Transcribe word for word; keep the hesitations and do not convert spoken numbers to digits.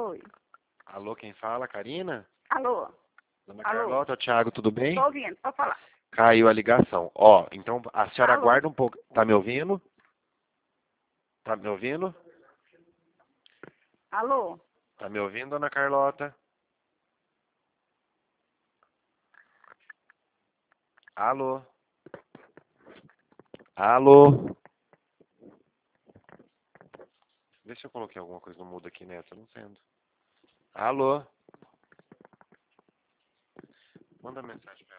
Oi. Alô, quem fala? Karina? Alô? Dona Alô? Carlota, Thiago, tudo bem? Tô ouvindo, pode falar. Caiu a ligação. Ó, então a senhora Alô? aguarda um pouco. Tá me ouvindo? Tá me ouvindo? Alô? Tá me ouvindo, Dona Carlota? Alô? Alô? Vê se eu coloquei alguma coisa no mudo aqui, né? Tô não sendo. Alô? Manda mensagem.